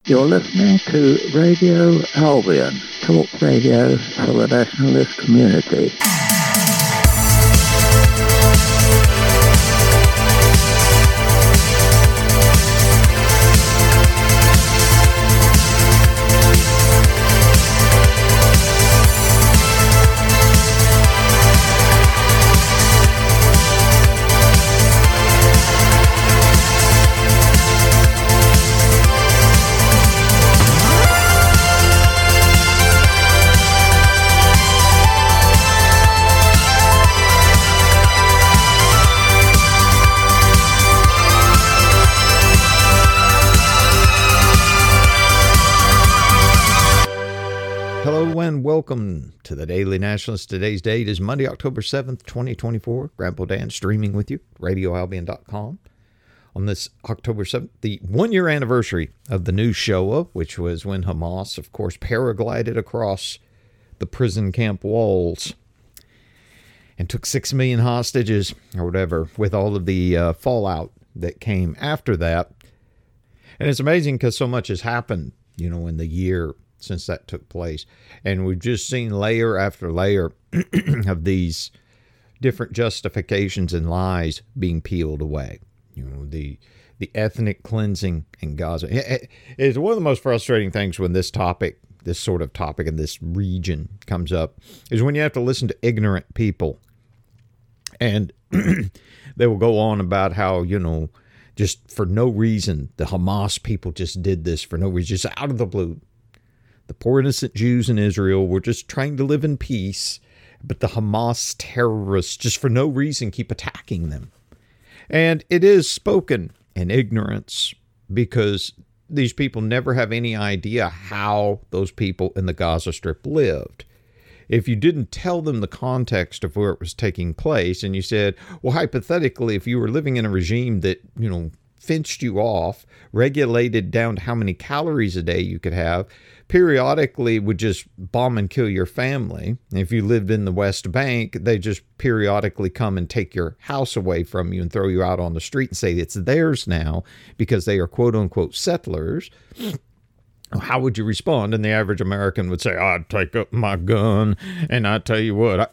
You're listening to Radio Albion, talk radio for the nationalist community. Welcome to the Daily Nationalist. Today's date is Monday, October 7th, 2024. Grandpa Dan streaming with you, radioalbion.com. On this October 7th, the one-year anniversary of the new Shoah, which was when Hamas, of course, paraglided across the prison camp walls and took 6 million hostages, or whatever, with all of the fallout that came after that. And it's amazing because so much has happened, in the year since that took place. And we've just seen layer after layer of these different justifications and lies being peeled away. The ethnic cleansing in Gaza. It's one of the most frustrating things when this sort of topic in this region comes up, is when you have to listen to ignorant people. And they will go on about how, just for no reason, the Hamas people just did this for no reason, just out of the blue. The poor innocent Jews in Israel were just trying to live in peace, but the Hamas terrorists just for no reason keep attacking them. And it is spoken in ignorance because these people never have any idea how those people in the Gaza Strip lived. If you didn't tell them the context of where it was taking place, and you said, well, hypothetically, if you were living in a regime that, fenced you off, regulated down to how many calories a day you could have, periodically would just bomb and kill your family. If you lived in the West Bank, they just periodically come and take your house away from you and throw you out on the street and say it's theirs now because they are quote unquote settlers. How would you respond? And the average American would say, I'd take up my gun and I tell you what,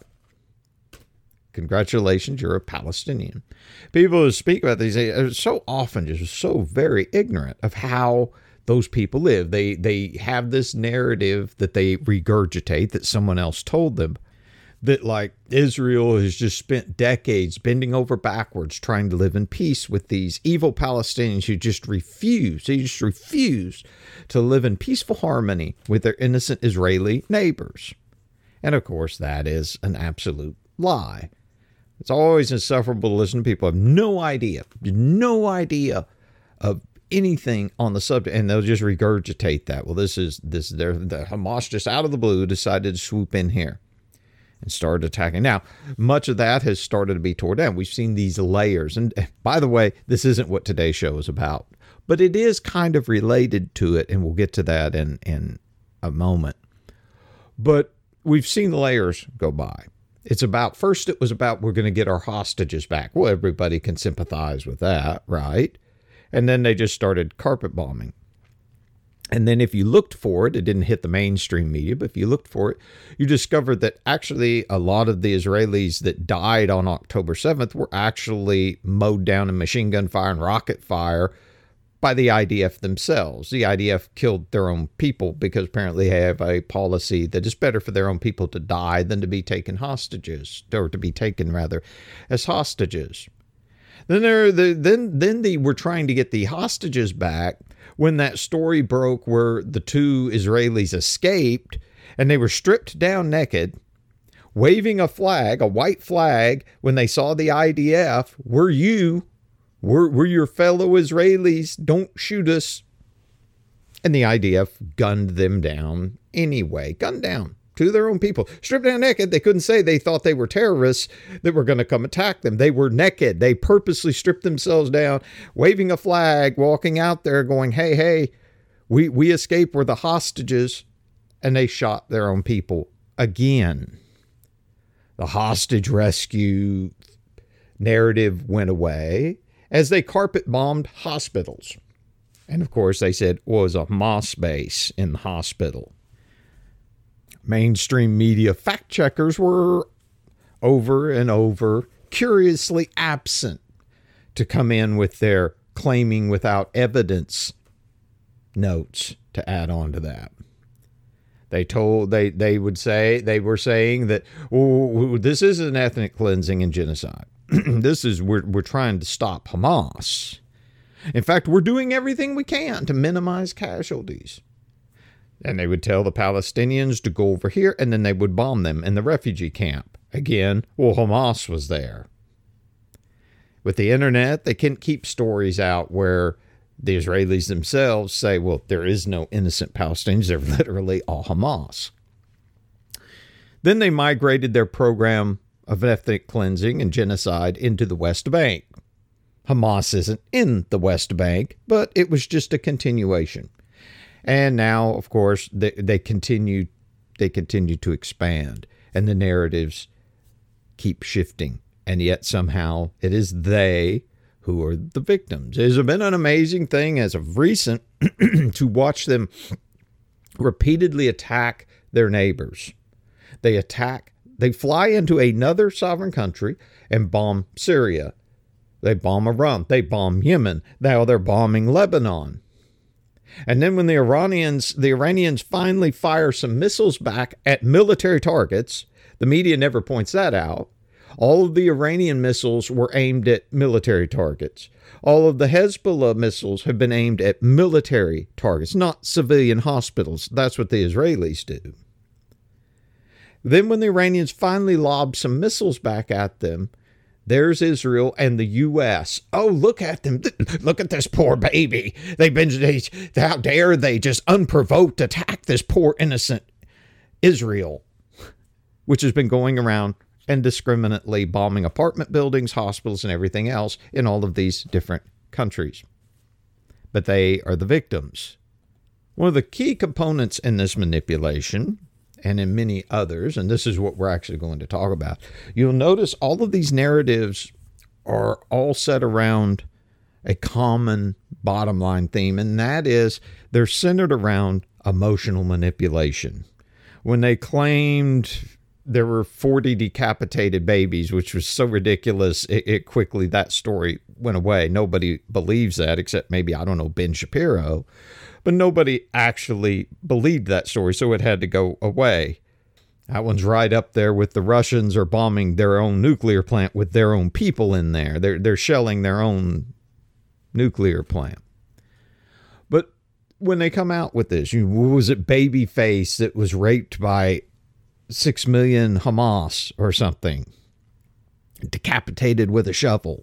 congratulations, you're a Palestinian. People who speak about these are so often just so very ignorant of how those people live. They have this narrative that they regurgitate that someone else told them, that like Israel has just spent decades bending over backwards trying to live in peace with these evil Palestinians who just refuse. They just refuse to live in peaceful harmony with their innocent Israeli neighbors. And of course, that is an absolute lie. It's always insufferable to listen to people who have no idea of anything on the subject, and they'll just regurgitate that. Well, the Hamas just out of the blue decided to swoop in here and start attacking. Now, much of that has started to be torn down. We've seen these layers. And by the way, this isn't what today's show is about, but it is kind of related to it, and we'll get to that in a moment. But we've seen the layers go by. First it was about we're going to get our hostages back. Well, everybody can sympathize with that, right? And then they just started carpet bombing. And then if you looked for it, it didn't hit the mainstream media, but if you looked for it, you discovered that actually a lot of the Israelis that died on October 7th were actually mowed down in machine gun fire and rocket fire by the IDF themselves. The IDF killed their own people because apparently they have a policy that it's better for their own people to die than to be taken hostages, or to be taken rather as hostages. Then they were trying to get the hostages back when that story broke where the two Israelis escaped and they were stripped down naked, waving a flag, a white flag, when they saw the IDF. We're your fellow Israelis. Don't shoot us. And the IDF gunned them down anyway. Gunned down to their own people. Stripped down naked. They couldn't say they thought they were terrorists that were going to come attack them. They were naked. They purposely stripped themselves down, waving a flag, walking out there going, hey, we escaped. We're the hostages. And they shot their own people again. The hostage rescue narrative went away as they carpet bombed hospitals. And of course, they said it was a Hamas base in the hospital. Mainstream media fact checkers were over and over curiously absent to come in with their claiming without evidence notes to add on to that. They were saying that, oh, this isn't ethnic cleansing and genocide. we're trying to stop Hamas. In fact, we're doing everything we can to minimize casualties. And they would tell the Palestinians to go over here, and then they would bomb them in the refugee camp. Again, well, Hamas was there. With the internet, they can keep stories out where the Israelis themselves say, well, there is no innocent Palestinians. They're literally all Hamas. Then they migrated their program of ethnic cleansing and genocide into the West Bank. Hamas isn't in the West Bank, but it was just a continuation. And now, of course, they continue to expand, and the narratives keep shifting. And yet somehow it is they who are the victims. It has been an amazing thing as of recent to watch them repeatedly attack their neighbors. They fly into another sovereign country and bomb Syria. They bomb Iran. They bomb Yemen. Now they're bombing Lebanon. And then when the Iranians finally fire some missiles back at military targets, the media never points that out. All of the Iranian missiles were aimed at military targets. All of the Hezbollah missiles have been aimed at military targets, not civilian hospitals. That's what the Israelis do. Then when the Iranians finally lob some missiles back at them, there's Israel and the U.S. Oh, look at them. Look at this poor baby. How dare they just unprovoked attack this poor innocent Israel, which has been going around indiscriminately bombing apartment buildings, hospitals, and everything else in all of these different countries. But they are the victims. One of the key components in this manipulation, and in many others, and this is what we're actually going to talk about, you'll notice all of these narratives are all set around a common bottom line theme, and that is they're centered around emotional manipulation. When they claimed there were 40 decapitated babies, which was so ridiculous, it quickly, that story went away. Nobody believes that except maybe, I don't know, Ben Shapiro. But nobody actually believed that story, so it had to go away. That one's right up there with the Russians are bombing their own nuclear plant with their own people in there. They're shelling their own nuclear plant. But when they come out with this, was it Babyface that was raped by 6 million Hamas or something, decapitated with a shovel?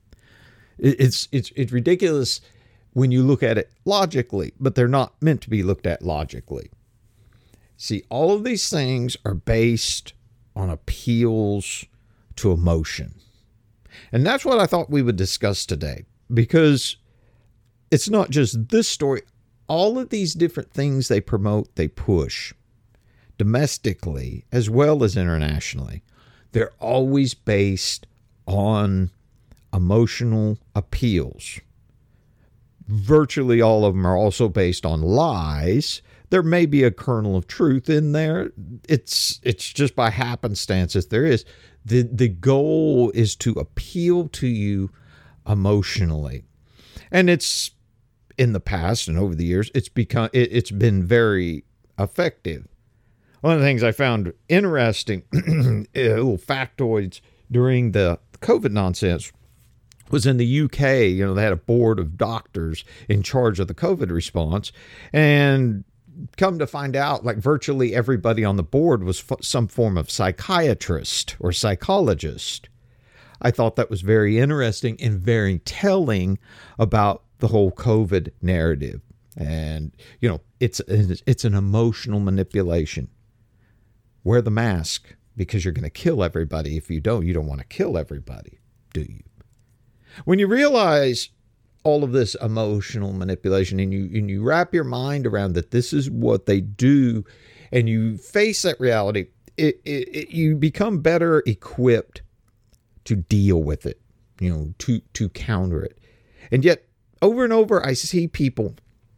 It's ridiculous when you look at it logically, but they're not meant to be looked at logically. See, all of these things are based on appeals to emotion. And that's what I thought we would discuss today, because it's not just this story. All of these different things they promote, they push, domestically as well as internationally, they're always based on emotional appeals. Virtually all of them are also based on lies. There may be a kernel of truth in there. It's just by happenstance that there is. The goal is to appeal to you emotionally. And it's, in the past and over the years, it's been very effective. One of the things I found interesting, little factoids during the COVID nonsense, was in the UK. They had a board of doctors in charge of the COVID response, and come to find out, like, virtually everybody on the board was some form of psychiatrist or psychologist. I thought that was very interesting and very telling about the whole COVID narrative. And, it's an emotional manipulation. Wear the mask because you're going to kill everybody. If you don't want to kill everybody, do you? When you realize all of this emotional manipulation and you wrap your mind around that this is what they do, and you face that reality, you become better equipped to deal with it, to counter it. And yet over and over, I see people,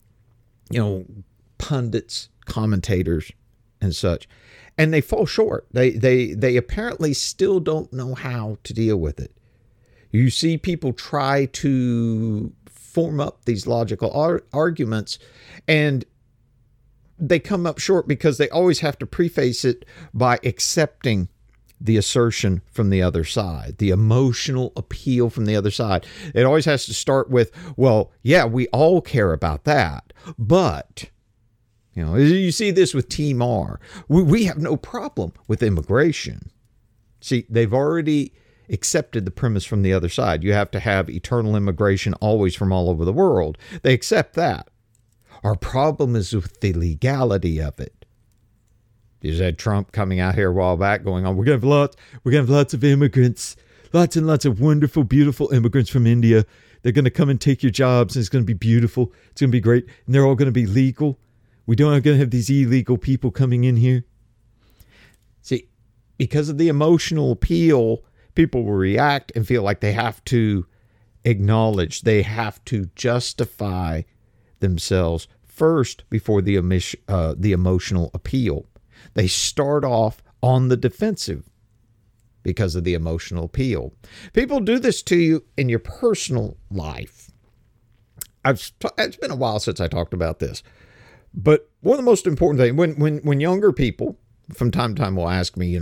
pundits, commentators, and such, and they fall short. They apparently still don't know how to deal with it. You see people try to form up these logical arguments, and they come up short because they always have to preface it by accepting the assertion from the other side, the emotional appeal from the other side. It always has to start with, well, yeah, we all care about that, but, you see this with Team R. We have no problem with immigration. See, they've already accepted the premise from the other side. You have to have eternal immigration always from all over the world. They accept that. Our problem is with the legality of it. You had Trump coming out here a while back going on, we're going to have lots of immigrants, lots and lots of wonderful, beautiful immigrants from India. They're going to come and take your jobs, and it's going to be beautiful. It's going to be great. And they're all going to be legal. We don't going to have these illegal people coming in here. See, because of the emotional appeal, people will react and feel like they have to acknowledge, they have to justify themselves first before the emotional appeal. They start off on the defensive because of the emotional appeal. People do this to you in your personal life. It's been a while since I talked about this, but one of the most important things, when younger people from time to time will ask me,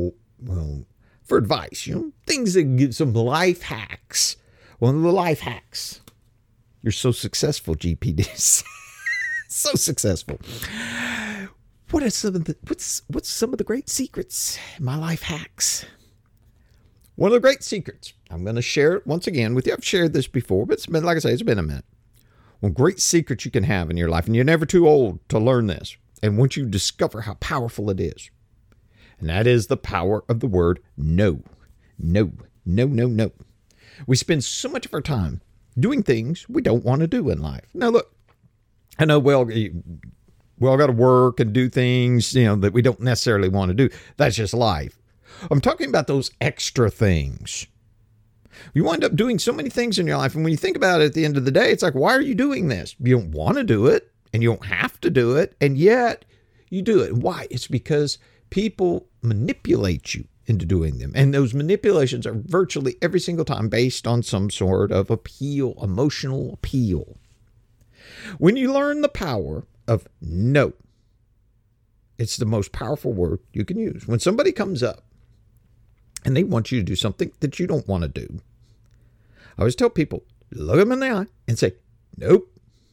for advice, things that give some life hacks. One of the life hacks. You're so successful, GPDs. So successful. What's some of the great secrets in my life hacks? One of the great secrets, I'm going to share it once again with you. I've shared this before, but it's been a minute. One great secret you can have in your life, and you're never too old to learn this. And once you discover how powerful it is, and that is the power of the word no. No, no, no, no. We spend so much of our time doing things we don't want to do in life. Now, look, I know we all got to work and do things, that we don't necessarily want to do. That's just life. I'm talking about those extra things. You wind up doing so many things in your life, and when you think about it at the end of the day, it's like, why are you doing this? You don't want to do it, and you don't have to do it, and yet you do it. Why? It's because people manipulate you into doing them. And those manipulations are virtually every single time based on some sort of appeal, emotional appeal. When you learn the power of no, it's the most powerful word you can use. When somebody comes up and they want you to do something that you don't want to do, I always tell people, look them in the eye and say, nope.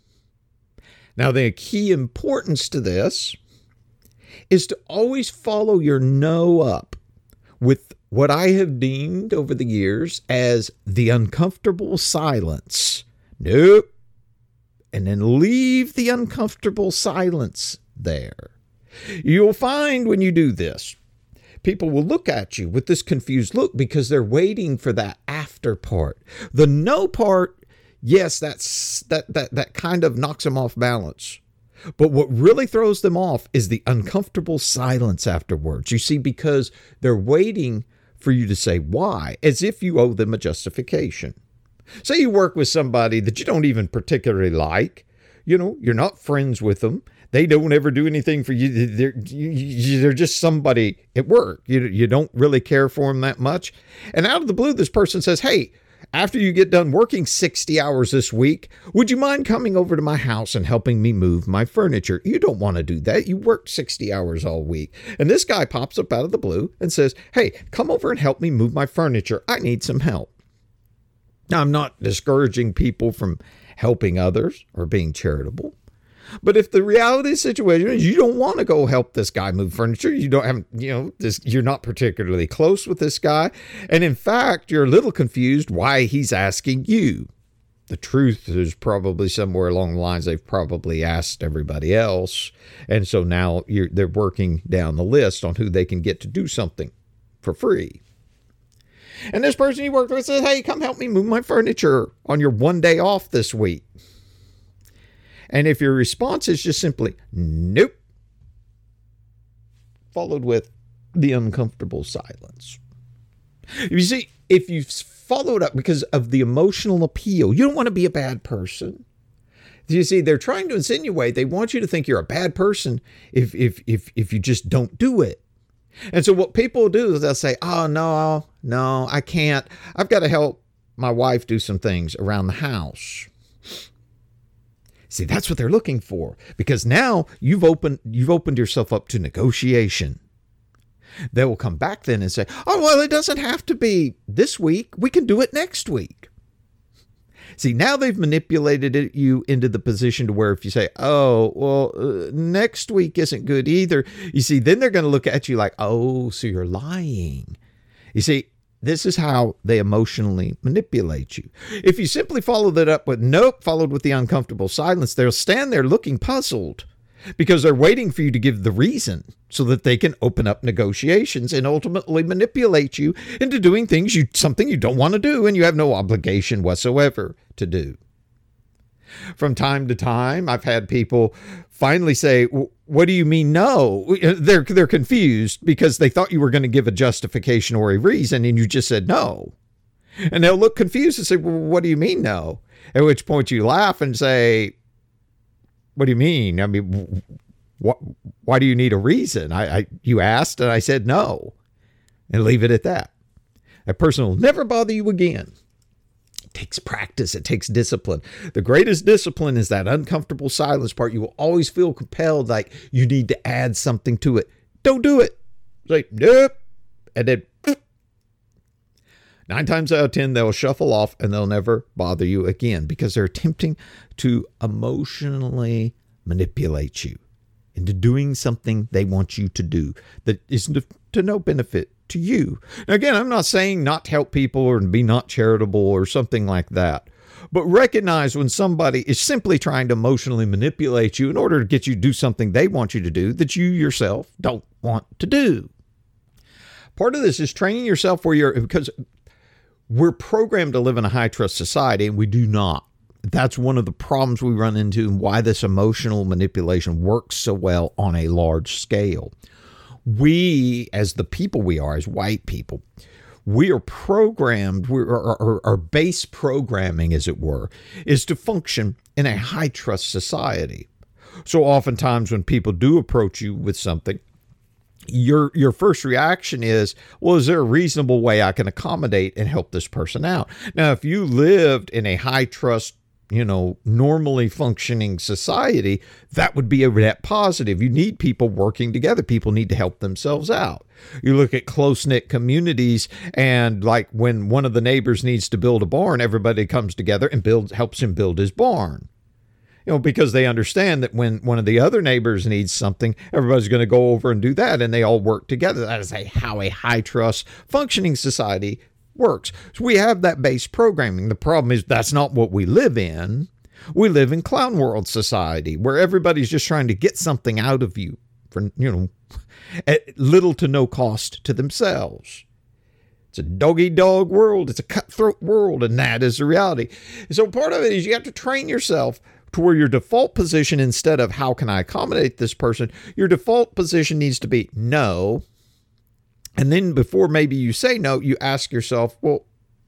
Now, the key importance to this is to always follow your no up with what I have deemed over the years as the uncomfortable silence. Nope. And then leave the uncomfortable silence there. You'll find when you do this, people will look at you with this confused look because they're waiting for that after part. The no part, yes, that kind of knocks them off balance. But what really throws them off is the uncomfortable silence afterwards. You see, because they're waiting for you to say why, as if you owe them a justification. Say you work with somebody that you don't even particularly like. You're not friends with them. They don't ever do anything for you. They're just somebody at work. You don't really care for them that much. And out of the blue, this person says, hey, after you get done working 60 hours this week, would you mind coming over to my house and helping me move my furniture? You don't want to do that. You worked 60 hours all week. And this guy pops up out of the blue and says, hey, come over and help me move my furniture. I need some help. Now, I'm not discouraging people from helping others or being charitable. But if the reality of the situation is you don't want to go help this guy move furniture, you don't have, you're not particularly close with this guy. And in fact, you're a little confused why he's asking you. The truth is probably somewhere along the lines they've probably asked everybody else. And so now they're working down the list on who they can get to do something for free. And this person you worked with says, hey, come help me move my furniture on your one day off this week. And if your response is just simply, nope, followed with the uncomfortable silence. You see, if you follow it up because of the emotional appeal. You don't want to be a bad person. You see, they're trying to insinuate they want you to think you're a bad person if you just don't do it. And so what people do is they'll say, oh, no, I can't. I've got to help my wife do some things around the house. See, that's what they're looking for, because now you've opened yourself up to negotiation. They will come back then and say, oh, well, it doesn't have to be this week. We can do it next week. See, now they've manipulated you into the position to where if you say, oh, well, next week isn't good either. You see, then they're going to look at you like, oh, so you're lying. You see, this is how they emotionally manipulate you. If you simply follow that up with nope, followed with the uncomfortable silence, they'll stand there looking puzzled because they're waiting for you to give the reason so that they can open up negotiations and ultimately manipulate you into doing something you don't want to do and you have no obligation whatsoever to do. From time to time, I've had people finally say, what do you mean no? They're confused because they thought you were going to give a justification or a reason and you just said no. And they'll look confused and say, well, what do you mean no? At which point you laugh and say, what do you mean? I mean, why do you need a reason? You asked and I said no, and leave it at that. That person will never bother you again. It takes practice. It takes discipline. The greatest discipline is that uncomfortable silence part. You will always feel compelled like you need to add something to it. Don't do it. Say nope. And then 9 times out of 10, they'll shuffle off and they'll never bother you again because they're attempting to emotionally manipulate you into doing something they want you to do that is to no benefit to you. Now, again, I'm not saying not to help people or be not charitable or something like that, but recognize when somebody is simply trying to emotionally manipulate you in order to get you to do something they want you to do that you yourself don't want to do. Part of this is training yourself because we're programmed to live in a high trust society and we do not. That's one of the problems we run into and why this emotional manipulation works so well on a large scale. We, as the people we are, as white people, we are programmed, our base programming, as it were, is to function in a high trust society. So oftentimes when people do approach you with something, your first reaction is, well, is there a reasonable way I can accommodate and help this person out? Now, if you lived in a high trust, normally functioning society, that would be a net positive. You need people working together. People need to help themselves out. You look at close-knit communities and like when one of the neighbors needs to build a barn, everybody comes together and helps him build his barn. Because they understand that when one of the other neighbors needs something, everybody's going to go over and do that, and they all work together. That is how a high-trust functioning society works. So we have that base programming. The problem is that's not what we live in. We live in clown world society, where everybody's just trying to get something out of you for, at little to no cost to themselves. It's a dog-eat-dog world. It's a cutthroat world, and that is the reality. So part of it is you have to train yourself to where your default position, instead of how can I accommodate this person, your default position needs to be no. And then before maybe you say no, you ask yourself, well,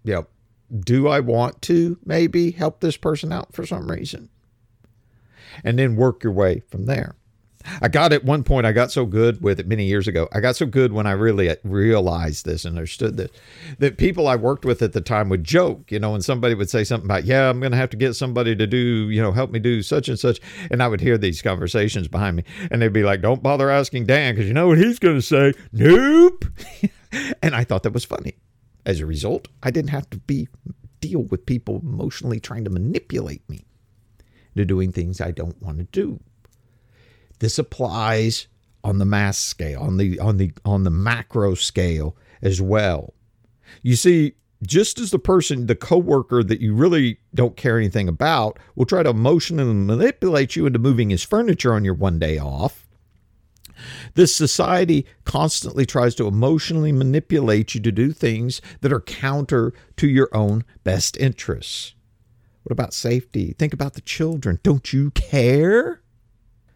do I want to maybe help this person out for some reason? And then work your way from there. At one point, I got so good with it many years ago. I got so good when I really realized this and understood this, that people I worked with at the time would joke, when somebody would say something about, I'm going to have to get somebody to do, help me do such and such. And I would hear these conversations behind me and they'd be like, don't bother asking Dan because you know what he's going to say? Nope. And I thought that was funny. As a result, I didn't have to deal with people emotionally trying to manipulate me into doing things I don't want to do. This applies on the mass scale, on the macro scale as well. You see, just as the coworker that you really don't care anything about will try to emotionally manipulate you into moving his furniture on your one day off, this society constantly tries to emotionally manipulate you to do things that are counter to your own best interests. What about safety? Think about the children. Don't you care?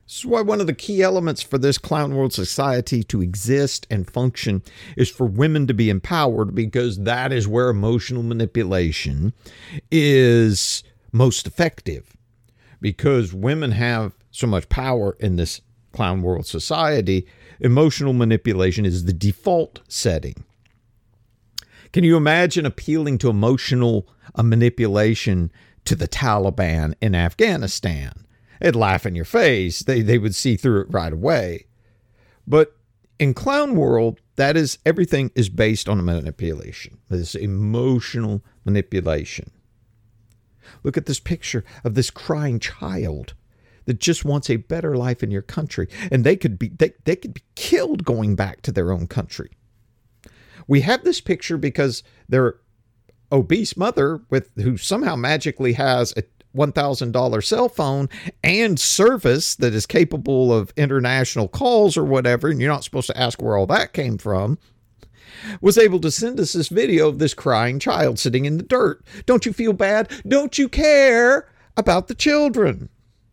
This is why one of the key elements for this clown world society to exist and function is for women to be empowered, because that is where emotional manipulation is most effective. Because women have so much power in this clown world society, emotional manipulation is the default setting. Can you imagine appealing to emotional manipulation to the Taliban in Afghanistan? They'd laugh in your face. They would see through it right away. But in clown world, that is, everything is based on manipulation, this emotional manipulation. Look at this picture of this crying child that just wants a better life in your country, and they could be killed going back to their own country. We have this picture because their obese mother, who somehow magically has a $1,000 cell phone and service that is capable of international calls or whatever, and you're not supposed to ask where all that came from, was able to send us this video of this crying child sitting in the dirt. Don't you feel bad? Don't you care about the children?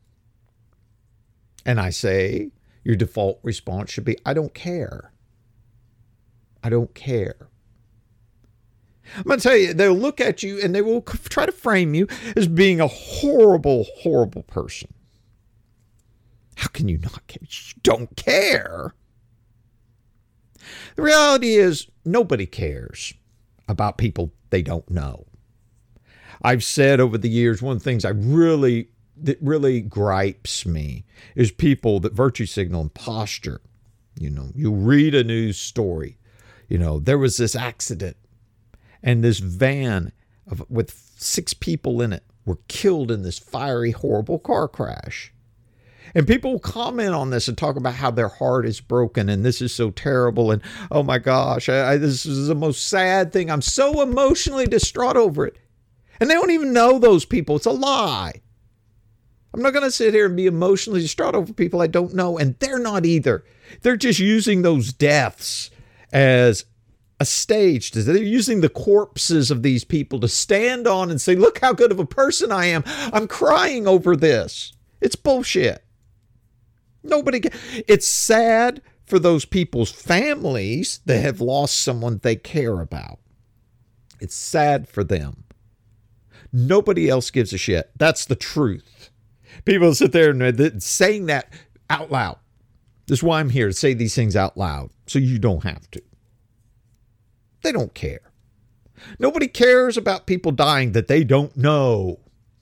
And I say, your default response should be, I don't care. I don't care. I'm going to tell you, they'll look at you and they will try to frame you as being a horrible, horrible person. How can you not care? You don't care. The reality is, nobody cares about people they don't know. I've said over the years, one of the things that really gripes me is people that virtue signal and posture. You read a news story. There was this accident, and this van with 6 people in it were killed in this fiery, horrible car crash. And people will comment on this and talk about how their heart is broken and this is so terrible. And, oh my gosh, this is the most sad thing. I'm so emotionally distraught over it. And they don't even know those people. It's a lie. I'm not going to sit here and be emotionally distraught over people I don't know. And they're not either. They're just using those deaths as a stage. They're using the corpses of these people to stand on and say, look how good of a person I am. I'm crying over this. It's bullshit. It's sad for those people's families that have lost someone they care about. It's sad for them. Nobody else gives a shit. That's the truth. People sit there and saying that out loud. This is why I'm here, to say these things out loud, so you don't have to. They don't care. Nobody cares about people dying that they don't know.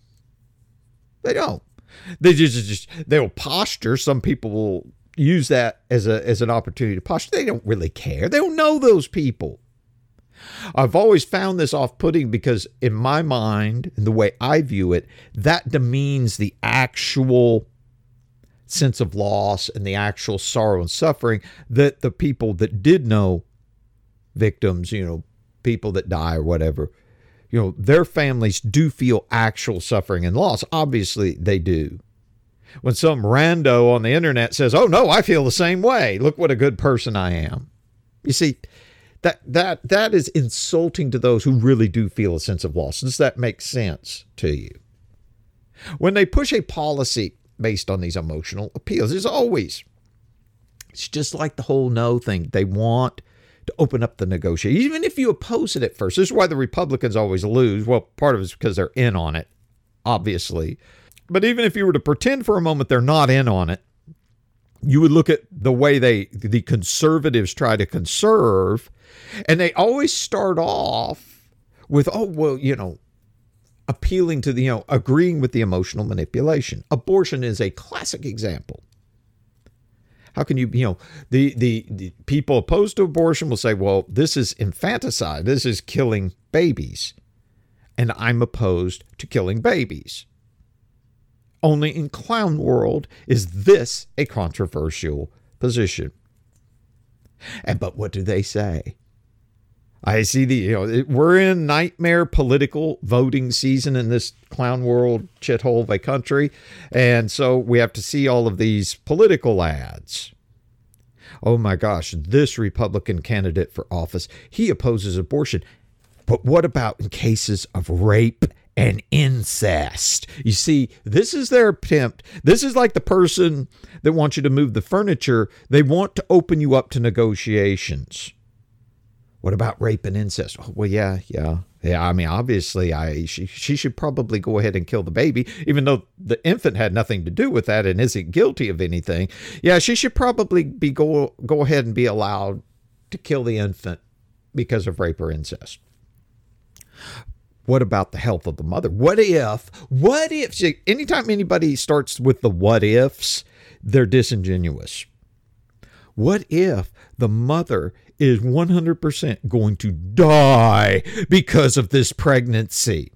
They don't. They'll posture. Some people will use that as an opportunity to posture. They don't really care. They don't know those people. I've always found this off-putting because in my mind, and the way I view it, that demeans the actual sense of loss and the actual sorrow and suffering that the people that did know victims, people that die or whatever, their families do feel actual suffering and loss. Obviously, they do. When some rando on the internet says, oh, no, I feel the same way. Look what a good person I am. You see, that is insulting to those who really do feel a sense of loss. Does that make sense to you? When they push a policy based on these emotional appeals, it's just like the whole no thing. They want to open up the negotiation, even if you oppose it at first. This is why the Republicans always lose. Well, part of it is because they're in on it, obviously. But even if you were to pretend for a moment they're not in on it, you would look at the way the conservatives try to conserve, and they always start off with, appealing to agreeing with the emotional manipulation. Abortion is a classic example. How can you, the people opposed to abortion will say, well, this is infanticide. This is killing babies. And I'm opposed to killing babies. Only in clown world is this a controversial position. But what do they say? I see we're in nightmare political voting season in this clown world shithole of a country. And so we have to see all of these political ads. Oh my gosh, this Republican candidate for office, he opposes abortion. But what about in cases of rape and incest. You see, this is their attempt. This is like the person that wants you to move the furniture. They want to open you up to negotiations. What about rape and incest? Oh, well, yeah. I mean, obviously, she should probably go ahead and kill the baby, even though the infant had nothing to do with that and isn't guilty of anything. Yeah, she should probably go ahead and be allowed to kill the infant because of rape or incest. What about the health of the mother? What if, see, anytime anybody starts with the what ifs, they're disingenuous. What if the mother is 100% going to die because of this pregnancy?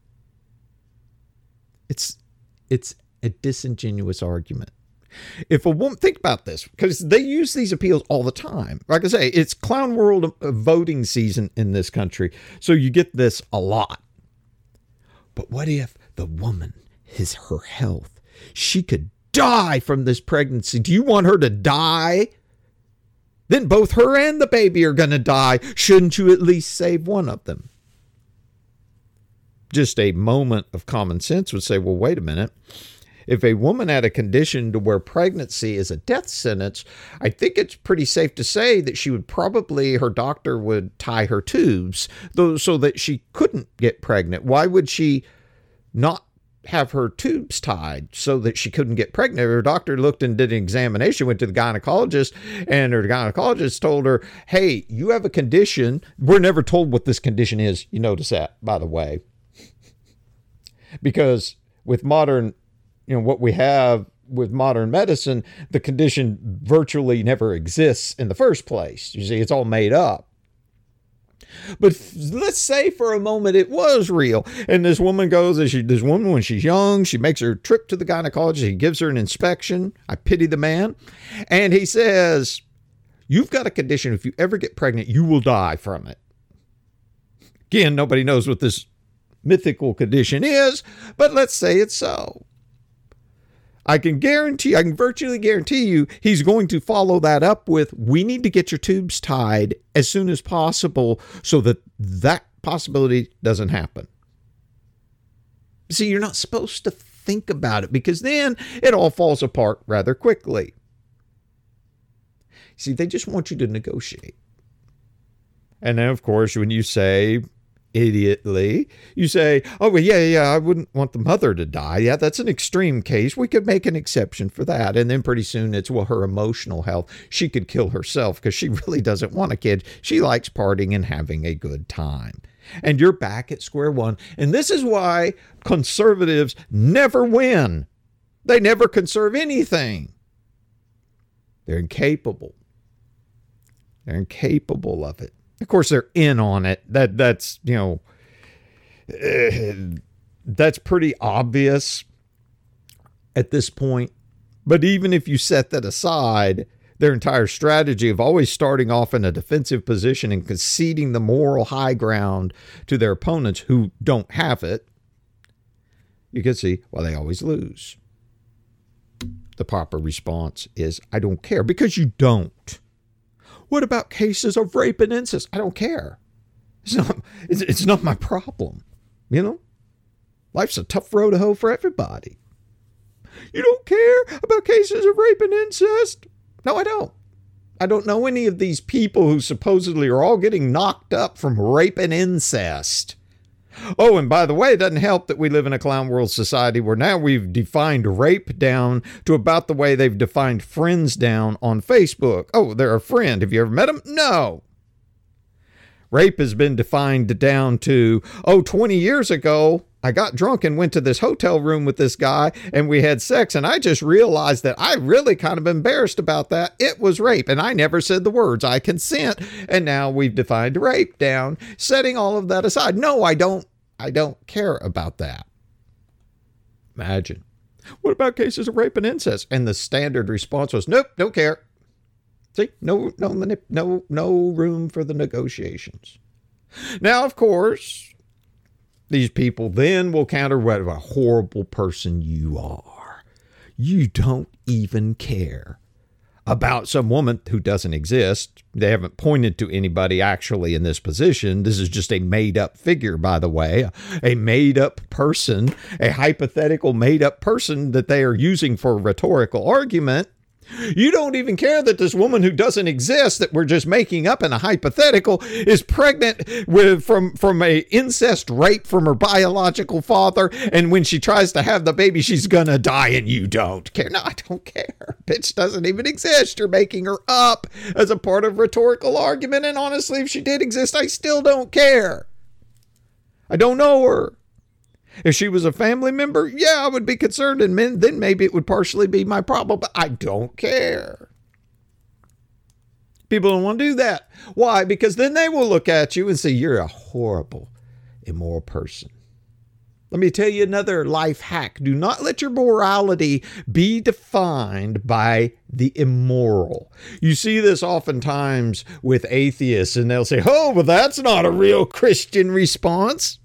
It's a disingenuous argument. If a woman, think about this, because they use these appeals all the time. Like I say, it's clown world voting season in this country, so you get this a lot. But what if the woman is her health? She could die from this pregnancy. Do you want her to die? Then both her and the baby are going to die. Shouldn't you at least save one of them? Just a moment of common sense would say, well, wait a minute. If a woman had a condition to where pregnancy is a death sentence, I think it's pretty safe to say that her doctor would tie her tubes so that she couldn't get pregnant. Why would she not have her tubes tied so that she couldn't get pregnant? Her doctor looked and did an examination, went to the gynecologist, and her gynecologist told her, hey, you have a condition. We're never told what this condition is. You notice that, by the way. Because with modern, what we have with modern medicine, the condition virtually never exists in the first place. You see, it's all made up. But let's say for a moment it was real. And this woman when she's young, she makes her trip to the gynecologist. He gives her an inspection. I pity the man. And he says, you've got a condition. If you ever get pregnant, you will die from it. Again, nobody knows what this mythical condition is, but let's say it's so. I can virtually guarantee you he's going to follow that up with, we need to get your tubes tied as soon as possible so that possibility doesn't happen. See, you're not supposed to think about it because then it all falls apart rather quickly. See, they just want you to negotiate. And then, of course, when you say, idiotly, you say, oh, well, yeah, I wouldn't want the mother to die. Yeah, that's an extreme case. We could make an exception for that. And then pretty soon it's, well, her emotional health. She could kill herself because she really doesn't want a kid. She likes partying and having a good time. And you're back at square one. And this is why conservatives never win. They never conserve anything. They're incapable. They're incapable of it. Of course, they're in on it. That's pretty obvious at this point. But even if you set that aside, their entire strategy of always starting off in a defensive position and conceding the moral high ground to their opponents who don't have it, you can see why they always lose. The proper response is, I don't care, because you don't. What about cases of rape and incest? I don't care. It's not my problem. Life's a tough road to hoe for everybody. You don't care about cases of rape and incest? No, I don't. I don't know any of these people who supposedly are all getting knocked up from rape and incest. Oh, and by the way, it doesn't help that we live in a clown world society where now we've defined rape down to about the way they've defined friends down on Facebook. Oh, they're a friend. Have you ever met them? No. Rape has been defined down to, 20 years ago, I got drunk and went to this hotel room with this guy and we had sex. And I just realized that I really kind of embarrassed about that. It was rape. And I never said the words, I consent. And now we've defined rape down, setting all of that aside. No, I don't care about that. Imagine. What about cases of rape and incest? And the standard response was, nope, don't care. See, no room for the negotiations. Now, of course, these people then will counter what a horrible person you are. You don't even care about some woman who doesn't exist. They haven't pointed to anybody actually in this position. This is just a made-up figure, by the way, a made-up person, a hypothetical made-up person that they are using for a rhetorical argument. You don't even care that this woman who doesn't exist, that we're just making up in a hypothetical, is pregnant from a incest rape from her biological father, and when she tries to have the baby, she's gonna die, and you don't care. No, I don't care. Bitch doesn't even exist. You're making her up as a part of rhetorical argument, and honestly, if she did exist, I still don't care. I don't know her. If she was a family member, yeah, I would be concerned, and then maybe it would partially be my problem, but I don't care. People don't want to do that. Why? Because then they will look at you and say, you're a horrible, immoral person. Let me tell you another life hack. Do not let your morality be defined by the immoral. You see this oftentimes with atheists, and they'll say, oh, well, that's not a real Christian response.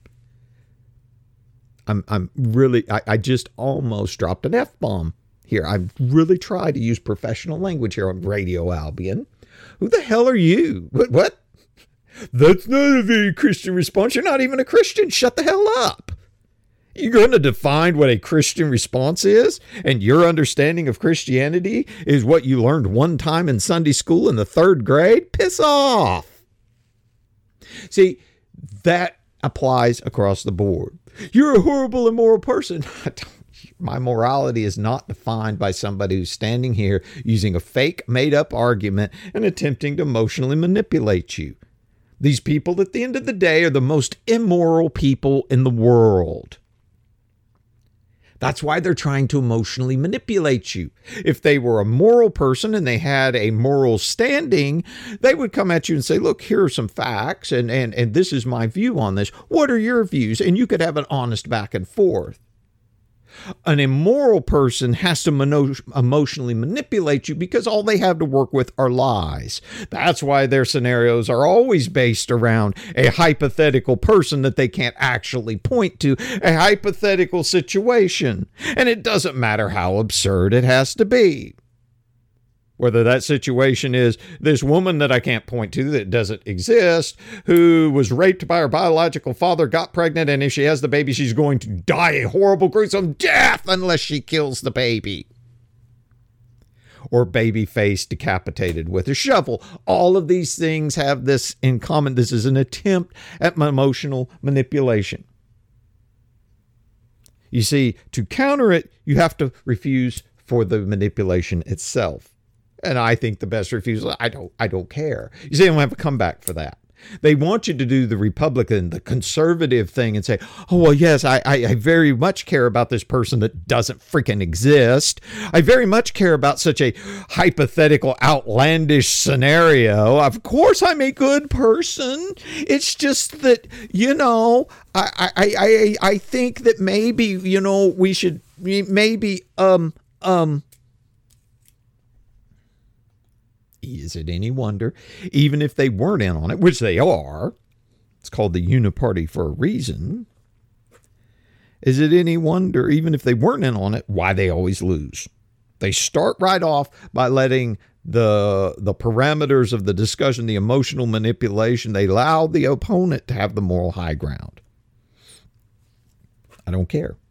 I just almost dropped an F-bomb here. I've really tried to use professional language here on Radio Albion. Who the hell are you? What? That's not a very Christian response. You're not even a Christian. Shut the hell up. You're going to define what a Christian response is, and your understanding of Christianity is what you learned one time in Sunday school in the 3rd grade? Piss off. See, that applies across the board. You're a horrible, immoral person. My morality is not defined by somebody who's standing here using a fake, made-up argument and attempting to emotionally manipulate you. These people, at the end of the day, are the most immoral people in the world. That's why they're trying to emotionally manipulate you. If they were a moral person and they had a moral standing, they would come at you and say, look, here are some facts, and this is my view on this. What are your views? And you could have an honest back and forth. An immoral person has to emotionally manipulate you because all they have to work with are lies. That's why their scenarios are always based around a hypothetical person that they can't actually point to, a hypothetical situation. And it doesn't matter how absurd it has to be. Whether that situation is this woman that I can't point to that doesn't exist, who was raped by her biological father, got pregnant, and if she has the baby, she's going to die a horrible, gruesome death unless she kills the baby. Or baby face decapitated with a shovel. All of these things have this in common. This is an attempt at emotional manipulation. You see, to counter it, you have to refuse for the manipulation itself. And I think the best refusal, I don't care. You see, I don't have a comeback for that. They want you to do the Republican, the conservative thing and say, oh, well, yes, I very much care about this person that doesn't freaking exist. I very much care about such a hypothetical, outlandish scenario. Of course, I'm a good person. It's just that, I think that maybe, we should maybe, is it any wonder, even if they weren't in on it, which they are, it's called the Uniparty for a reason, is it any wonder, even if they weren't in on it, why they always lose? They start right off by letting the parameters of the discussion, the emotional manipulation, they allow the opponent to have the moral high ground. I don't care.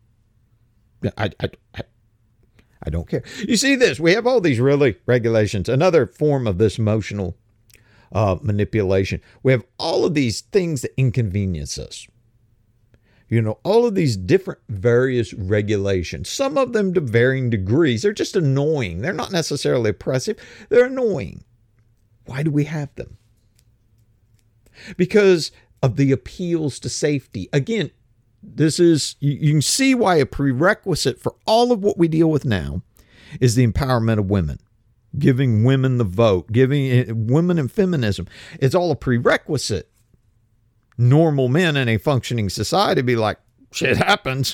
I don't care. You see this, we have all these regulations, another form of this emotional manipulation. We have all of these things that inconvenience us. All of these different various regulations, some of them to varying degrees. They're just annoying. They're not necessarily oppressive. They're annoying. Why do we have them? Because of the appeals to safety. Again, this is, you can see why a prerequisite for all of what we deal with now is the empowerment of women, giving women the vote, giving women and feminism. It's all a prerequisite. Normal men in a functioning society be like, shit happens.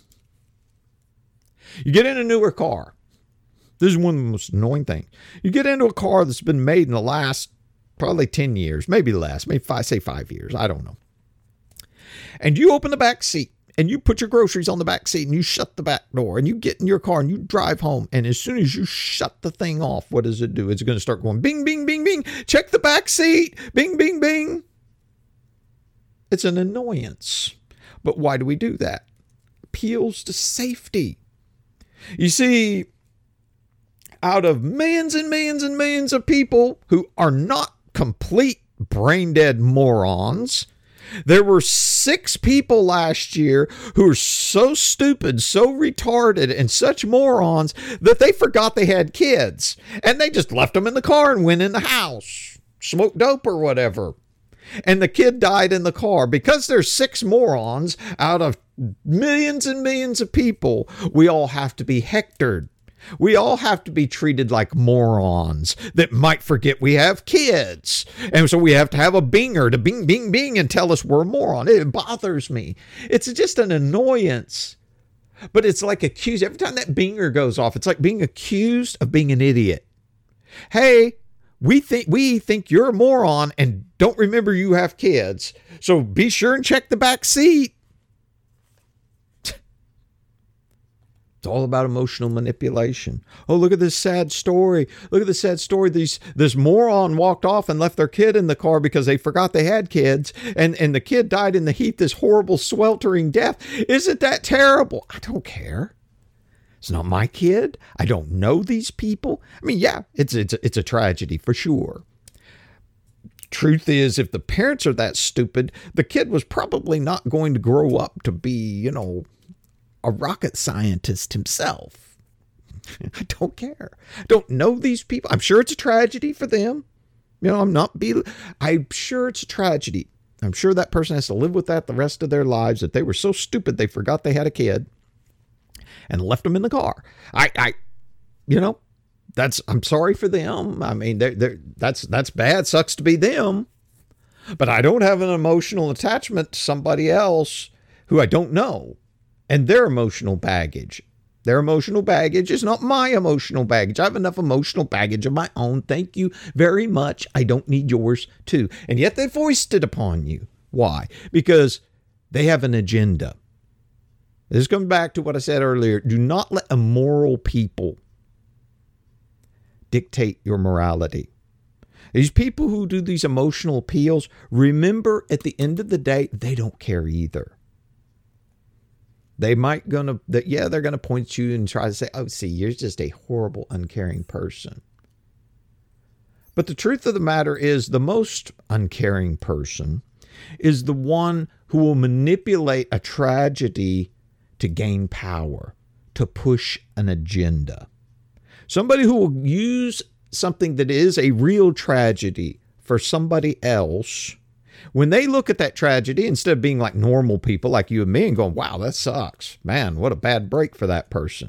You get in a newer car. This is one of the most annoying things. You get into a car that's been made in the last probably 10 years, maybe less, maybe 5 years. I don't know. And you open the back seat and you put your groceries on the back seat and you shut the back door and you get in your car and you drive home. And as soon as you shut the thing off, what does it do? It's going to start going bing, bing, bing, bing. Check the back seat. Bing, bing, bing. It's an annoyance. But why do we do that? Appeals to safety. You see, out of millions and millions and millions of people who are not complete brain dead morons, there were 6 people last year who were so stupid, so retarded, and such morons that they forgot they had kids. And they just left them in the car and went in the house, smoked dope or whatever. And the kid died in the car. Because there's 6 morons out of millions and millions of people, we all have to be hectored. We all have to be treated like morons that might forget we have kids. And so we have to have a binger to bing, bing, bing and tell us we're a moron. It bothers me. It's just an annoyance. But it's like accused. Every time that binger goes off, it's like being accused of being an idiot. Hey, we think you're a moron and don't remember you have kids. So be sure and check the back seat. It's all about emotional manipulation. Oh, look at this sad story. Look at this sad story. This moron walked off and left their kid in the car because they forgot they had kids. And the kid died in the heat, this horrible sweltering death. Isn't that terrible? I don't care. It's not my kid. I don't know these people. I mean, yeah, it's a tragedy for sure. Truth is, if the parents are that stupid, the kid was probably not going to grow up to be, a rocket scientist himself. I don't care. I don't know these people. I'm sure it's a tragedy for them. I'm sure it's a tragedy. I'm sure that person has to live with that the rest of their lives, that they were so stupid they forgot they had a kid and left them in the car. I'm sorry for them. I mean, that's bad. Sucks to be them. But I don't have an emotional attachment to somebody else who I don't know. And their emotional baggage. Their emotional baggage is not my emotional baggage. I have enough emotional baggage of my own. Thank you very much. I don't need yours too. And yet they foist it upon you. Why? Because they have an agenda. This comes back to what I said earlier. Do not let immoral people dictate your morality. These people who do these emotional appeals, remember at the end of the day, they don't care either. They're going to point at you and try to say, oh, see, you're just a horrible, uncaring person. But the truth of the matter is the most uncaring person is the one who will manipulate a tragedy to gain power, to push an agenda. Somebody who will use something that is a real tragedy for somebody else. When they look at that tragedy, instead of being like normal people like you and me and going, wow, that sucks. Man, what a bad break for that person.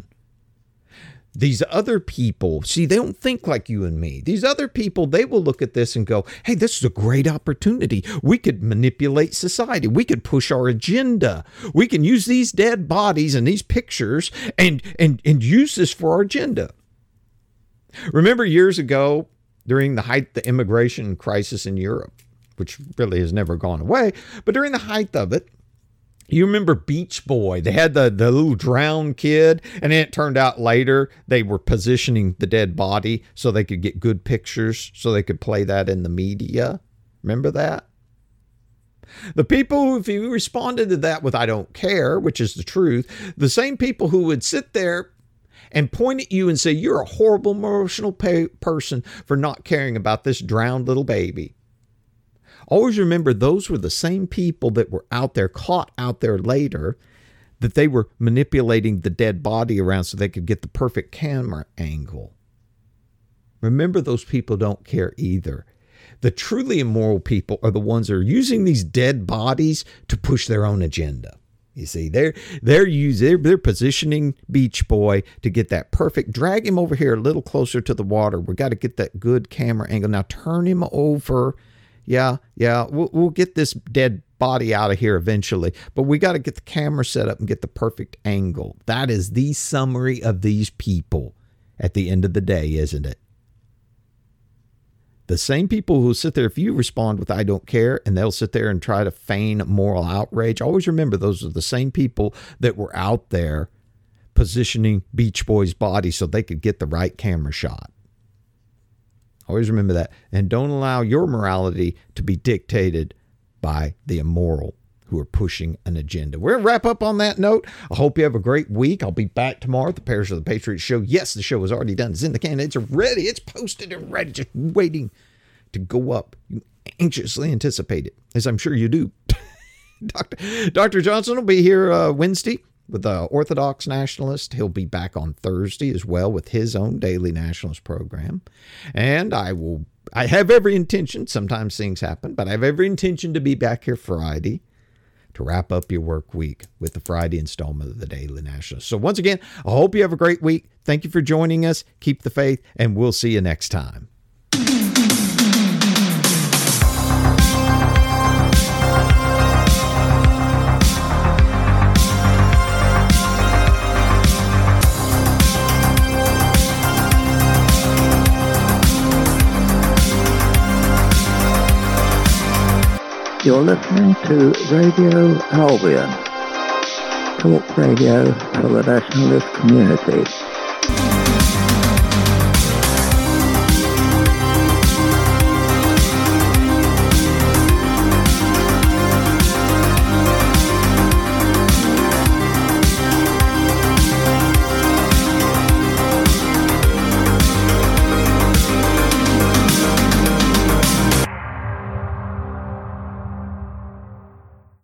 These other people, see, they don't think like you and me. These other people, they will look at this and go, hey, this is a great opportunity. We could manipulate society. We could push our agenda. We can use these dead bodies and these pictures and use this for our agenda. Remember years ago, during the height of the immigration crisis in Europe, which really has never gone away, but during the height of it, you remember Beach Boy? They had the little drowned kid, and then it turned out later they were positioning the dead body so they could get good pictures, so they could play that in the media. Remember that? The people who, if you responded to that with I don't care, which is the truth, the same people who would sit there and point at you and say, you're a horrible emotional person for not caring about this drowned little baby. Always remember, those were the same people that were caught out there later, that they were manipulating the dead body around so they could get the perfect camera angle. Remember, those people don't care either. The truly immoral people are the ones that are using these dead bodies to push their own agenda. You see, they're positioning Beach Boy to get that perfect. Drag him over here a little closer to the water. We got to get that good camera angle. Now turn him over. Yeah, we'll get this dead body out of here eventually, but we got to get the camera set up and get the perfect angle. That is the summary of these people at the end of the day, isn't it? The same people who sit there, if you respond with, I don't care, and they'll sit there and try to feign moral outrage, always remember those are the same people that were out there positioning Beach Boy's body so they could get the right camera shot. Always remember that. And don't allow your morality to be dictated by the immoral who are pushing an agenda. We're going to wrap up on that note. I hope you have a great week. I'll be back tomorrow at the Parish of the Patriots show. Yes, the show is already done. It's in the can. It's ready. It's posted and ready, just waiting to go up. You anxiously anticipate it, as I'm sure you do. Dr. Johnson will be here Wednesday with the Orthodox Nationalist. He'll be back on Thursday as well with his own daily nationalist program. And I have every intention, sometimes things happen, but I have every intention to be back here Friday to wrap up your work week with the Friday installment of the Daily Nationalist. So once again, I hope you have a great week. Thank you for joining us. Keep the faith, and we'll see you next time. You're listening to Radio Albion, talk radio for the nationalist community.